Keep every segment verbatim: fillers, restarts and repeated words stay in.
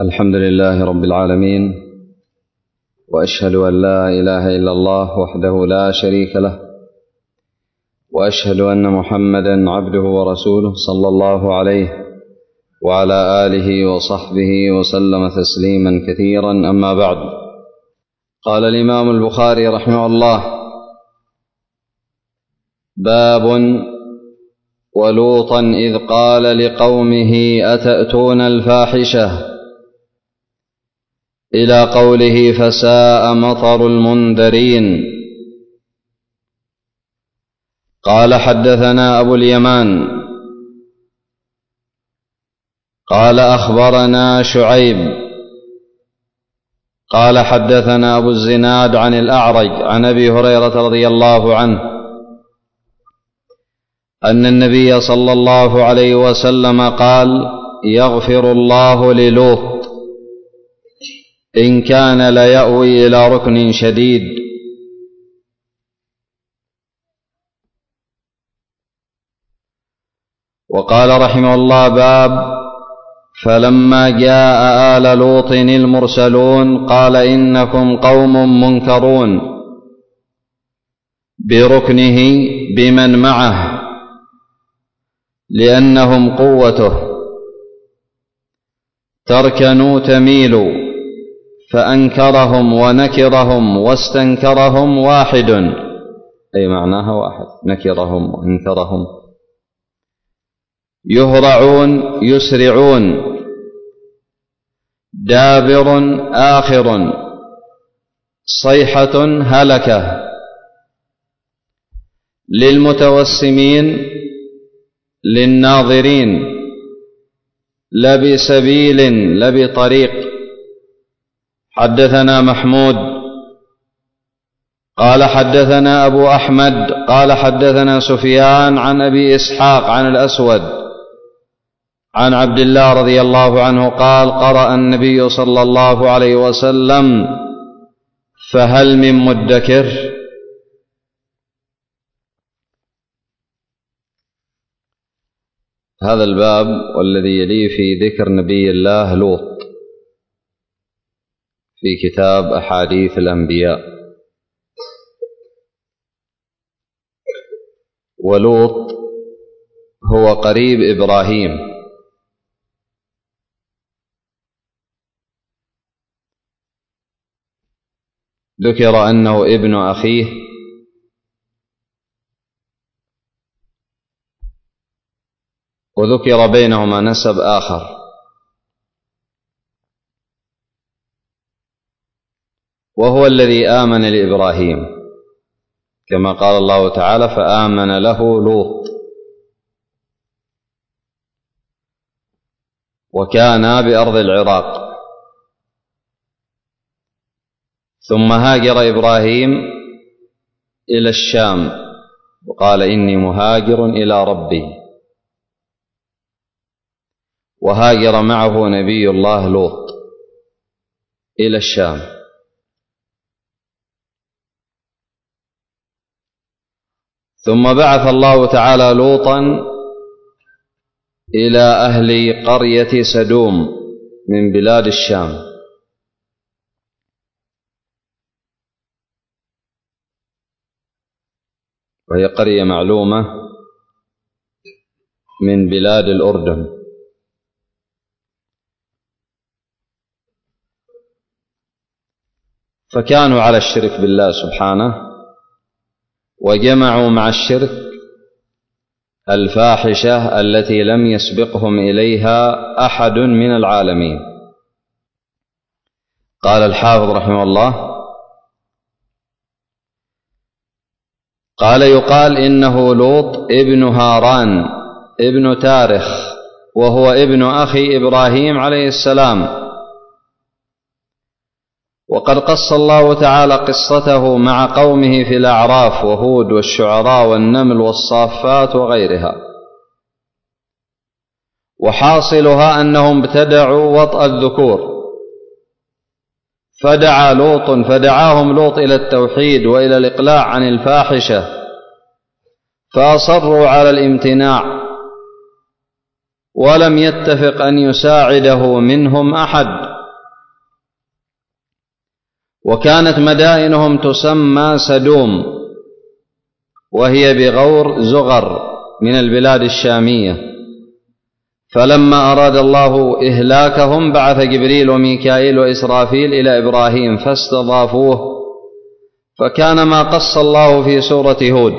الحمد لله رب العالمين، وأشهد أن لا إله إلا الله وحده لا شريك له، وأشهد أن محمدا عبده ورسوله صلى الله عليه وعلى آله وصحبه وسلم تسليما كثيرا. أما بعد، قال الإمام البخاري رحمه الله: باب ولوطا إذ قال لقومه أتأتون الفاحشة، إلى قوله فساء مطر المنذرين. قال حدثنا أبو اليمان قال أخبرنا شعيب قال حدثنا أبو الزناد عن الأعرج عن أبي هريرة رضي الله عنه أن النبي صلى الله عليه وسلم قال: يغفر الله للوط إن كان ليأوي إلى ركن شديد. وقال رحمه الله: باب فلما جاء آل لوط المرسلون قال: إنكم قوم منكرون، بركنه بمن معه، لأنهم قوته، تركنوا تميلوا، فأنكرهم ونكرهم واستنكرهم واحد، أي معناها واحد، نكرهم وانكرهم. يهرعون يسرعون، دابر آخر، صيحة هلكة. للمتوسمين للناظرين، لبسبيل لبطريق. حدثنا محمود قال حدثنا أبو أحمد قال حدثنا سفيان عن أبي إسحاق عن الأسود عن عبد الله رضي الله عنه قال: قرأ النبي صلى الله عليه وسلم: فهل من مدكر. هذا الباب والذي يليه في ذكر نبي الله لوط في كتاب أحاديث الأنبياء. ولوط هو قريب إبراهيم، ذكر أنه ابن أخيه، وذكر بينهما نسب آخر، وهو الذي آمن لإبراهيم، كما قال الله تعالى: فآمن له لوط. وكان بأرض العراق، ثم هاجر إبراهيم إلى الشام وقال: إني مهاجر إلى ربي، وهاجر معه نبي الله لوط إلى الشام. ثم بعث الله تعالى لوطا إلى أهل قرية سدوم من بلاد الشام، وهي قرية معلومة من بلاد الأردن. فكانوا على الشرك بالله سبحانه، وجمعوا مع الشرك الفاحشة التي لم يسبقهم إليها أحد من العالمين. قال الحافظ رحمه الله: قال يقال إنه لوط ابن هاران ابن تارخ، وهو ابن أخي إبراهيم عليه السلام. وقد قص الله تعالى قصته مع قومه في الأعراف وهود والشعراء والنمل والصافات وغيرها، وحاصلها أنهم ابتدعوا وطأ الذكور، فدعا لوط فدعاهم لوط إلى التوحيد وإلى الإقلاع عن الفاحشة، فأصروا على الامتناع، ولم يتفق أن يساعده منهم أحد، وكانت مدائنهم تسمى سدوم، وهي بغور زغر من البلاد الشامية. فلما أراد الله إهلاكهم بعث جبريل وميكائيل وإسرافيل إلى إبراهيم فاستضافوه، فكان ما قص الله في سورة هود.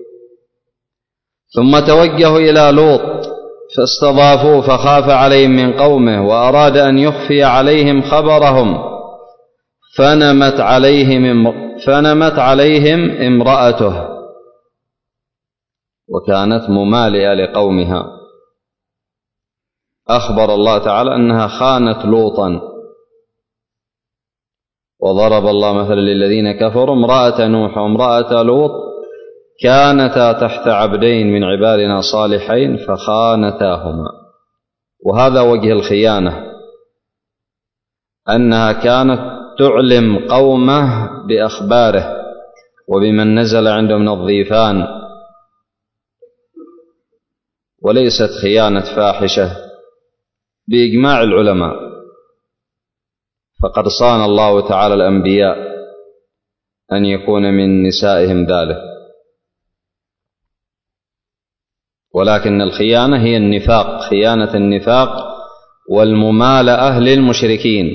ثم توجهوا إلى لوط فاستضافوه فخاف عليهم من قومه وأراد أن يخفي عليهم خبرهم، فنمت عليهم فنمت عليهم امرأته وكانت ممالئة لقومها. أخبر الله تعالى أنها خانت لوطا. وضرب الله مثلا للذين كفروا امرأة نوح وامرأة لوط كانتا تحت عبدين من عبادنا صالحين فخانتاهما. وهذا وجه الخيانة، أنها كانت تعلم قومه بأخباره وبمن نزل عنده من الضيفان، وليست خيانة فاحشة بإجماع العلماء، فقد صان الله تعالى الأنبياء أن يكون من نسائهم ذلك. ولكن الخيانة هي النفاق، خيانة النفاق والممالأة للمشركين.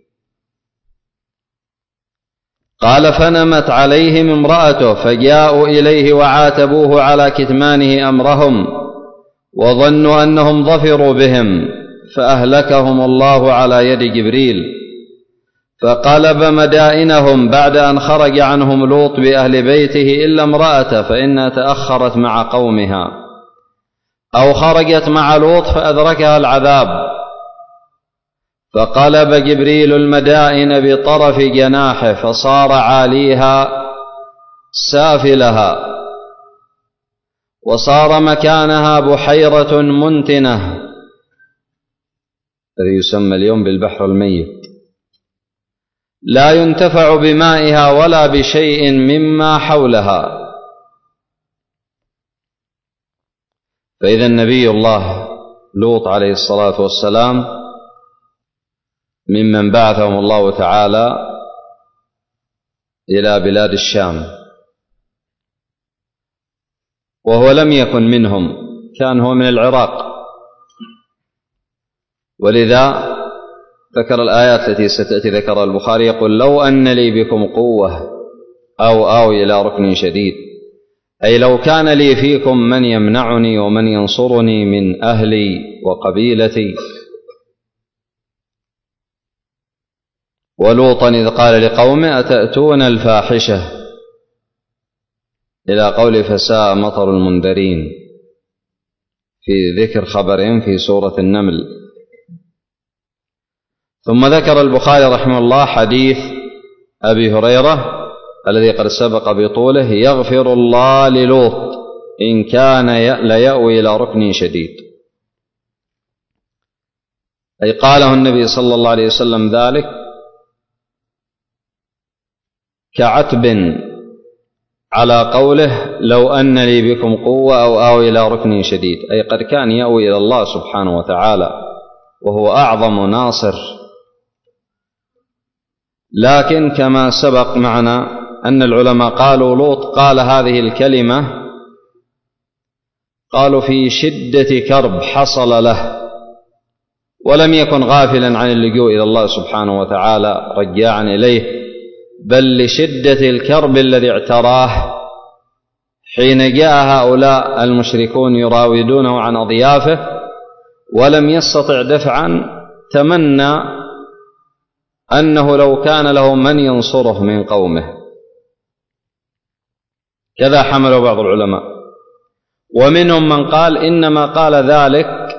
قال فنمت عليهم امرأته فجاءوا إليه وعاتبوه على كتمانه أمرهم وظنوا أنهم ظفروا بهم فأهلكهم الله على يد جبريل، فقلب مدائنهم بعد أن خرج عنهم لوط بأهل بيته إلا امرأته فإنها تأخرت مع قومها، أو خرجت مع لوط فأدركها العذاب، فقلب جبريل المدائن بطرف جناحه فصار عاليها سافلها، وصار مكانها بحيرة منتنة الذي يسمى اليوم بالبحر الميت، لا ينتفع بمائها ولا بشيء مما حولها. فإذا النبي الله لوط عليه الصلاة والسلام ممن بعثهم الله تعالى إلى بلاد الشام، وهو لم يكن منهم، كان هو من العراق. ولذا ذكر الآيات التي ستأتي ذكرها البخاري يقول لو أن لي بكم قوة أو آوي إلى ركن شديد، أي لو كان لي فيكم من يمنعني ومن ينصرني من أهلي وقبيلتي. ولوطا إذ قال لقومه أتأتون الفاحشة إلى قول فساء مطر المنذرين في ذكر خبرهم في سورة النمل. ثم ذكر البخاري رحمه الله حديث أبي هريرة الذي قد سبق بطوله يغفر الله للوط إن كان ليأوي إلى ركن شديد، أي قاله النبي صلى الله عليه وسلم ذلك كعتب على قوله لو أن لي بكم قوة أو آوي إلى ركن شديد، أي قد كان يأوي إلى الله سبحانه وتعالى وهو أعظم ناصر. لكن كما سبق معنا أن العلماء قالوا لوط قال هذه الكلمة قالوا في شدة كرب حصل له، ولم يكن غافلا عن اللجوء إلى الله سبحانه وتعالى رجاعا إليه، بل لشدة الكرب الذي اعتراه حين جاء هؤلاء المشركون يراودونه عن أضيافه ولم يستطع دفعا، تمنى أنه لو كان له من ينصره من قومه. كذا حمله بعض العلماء، ومنهم من قال إنما قال ذلك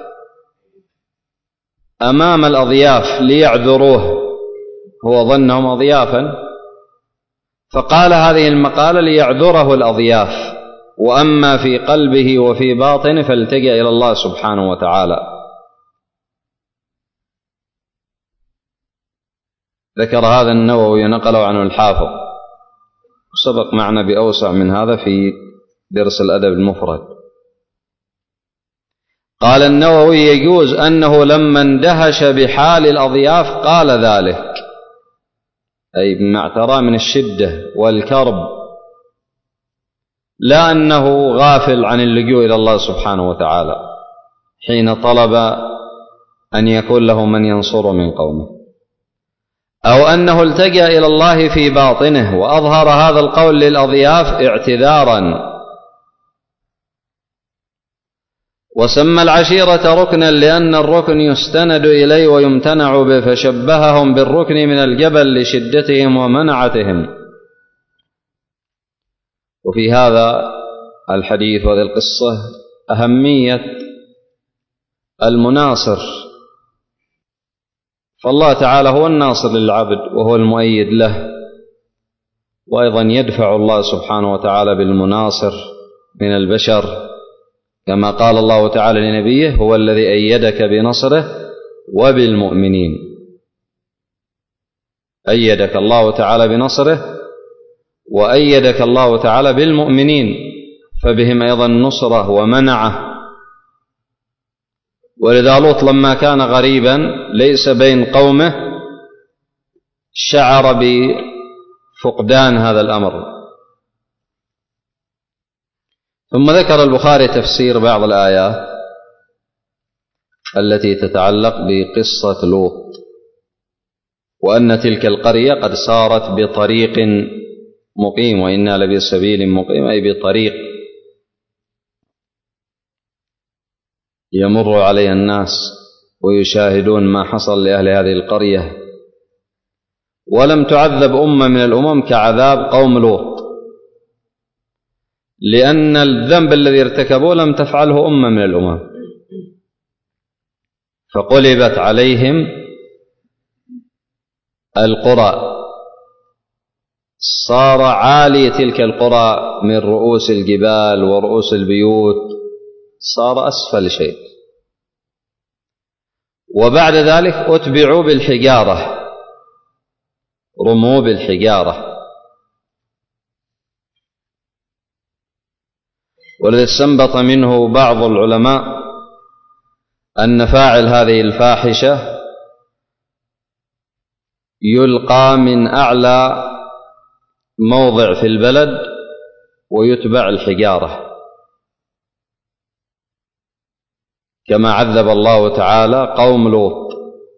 أمام الأضياف ليعذروه، هو ظنهم أضيافا فقال هذه المقالة ليعذره الأضياف، وأما في قلبه وفي باطنه فالتجأ إلى الله سبحانه وتعالى. ذكر هذا النووي نقله عنه الحافظ، وسبق معنا بأوسع من هذا في درس الأدب المفرد. قال النووي يجوز أنه لما اندهش بحال الأضياف قال ذلك، أي بما اعتراه من الشدة والكرب، لا أنه غافل عن اللجوء إلى الله سبحانه وتعالى حين طلب أن يكون له من ينصر من قومه، أو أنه التجأ إلى الله في باطنه وأظهر هذا القول للأضياف اعتذارا، وسمى العشيرة ركنا لأن الركن يستند إليه ويمتنع به، فشبههم بالركن من الجبل لشدتهم ومنعتهم. وفي هذا الحديث وهذه القصة أهمية المناصر، فالله تعالى هو الناصر للعبد وهو المؤيد له، وأيضا يدفع الله سبحانه وتعالى بالمناصر من البشر، كما قال الله تعالى لنبيه: هو الذي أيدك بنصره وبالمؤمنين. أيدك الله تعالى بنصره وأيدك الله تعالى بالمؤمنين، فبهم أيضا نصرة ومنعه. ولذا لوط لما كان غريبا ليس بين قومه شعر بفقدان هذا الأمر. ثم ذكر البخاري تفسير بعض الآيات التي تتعلق بقصة لوط، وأن تلك القرية قد سارت بطريق مقيم، وإنا لبسبيل مقيم، أي بطريق يمر عليها الناس ويشاهدون ما حصل لأهل هذه القرية. ولم تعذب أمة من الأمم كعذاب قوم لوط، لأن الذنب الذي ارتكبوه لم تفعله أمة من الأمم، فقلبت عليهم القرى، صار عالي تلك القرى من رؤوس الجبال ورؤوس البيوت صار أسفل شيء. وبعد ذلك أتبعوا بالحجارة، رموا بالحجارة. والذي استنبط منه بعض العلماء أن فاعل هذه الفاحشة يلقى من أعلى موضع في البلد ويتبع الحجارة، كما عذب الله تعالى قوم لوط.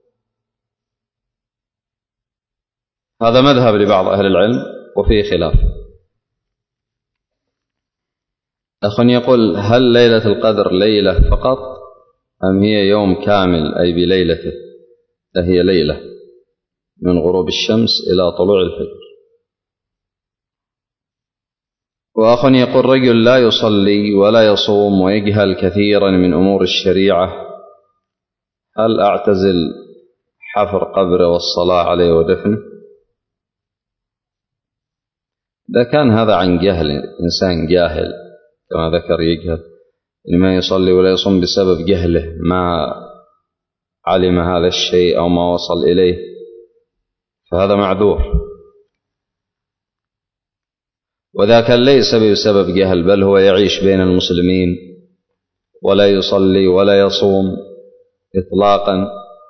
هذا مذهب لبعض أهل العلم وفيه خلاف. أخ يقول: هل ليلة القدر ليلة فقط أم هي يوم كامل أي بليلته؟ فهي ليلة من غروب الشمس إلى طلوع الفجر. وأخ يقول: رجل لا يصلي ولا يصوم ويجهل كثيرا من أمور الشريعة، هل أعتزل حفر قبره والصلاة عليه ودفنه؟ إذا كان هذا عن جهل، إنسان جاهل كما ذكر يجهل، ما يصلي ولا يصوم بسبب جهله، ما علم هذا الشيء أو ما وصل إليه، فهذا معذور. وذاك ليس بسبب جهل، بل هو يعيش بين المسلمين ولا يصلي ولا يصوم إطلاقا،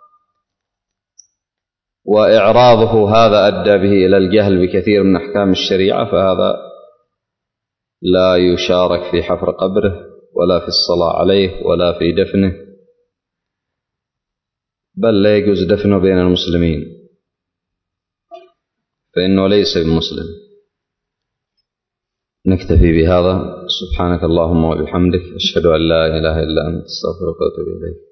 وإعراضه هذا أدى به إلى الجهل بكثير من أحكام الشريعة، فهذا لا يشارك في حفر قبره ولا في الصلاة عليه ولا في دفنه، بل لا يجوز دفنه بين المسلمين، فإنه ليس بمسلم. نكتفي بهذا. سبحانك اللهم وبحمدك، أشهد أن لا إله إلا أنت، أستغفرك وأتوب إليك.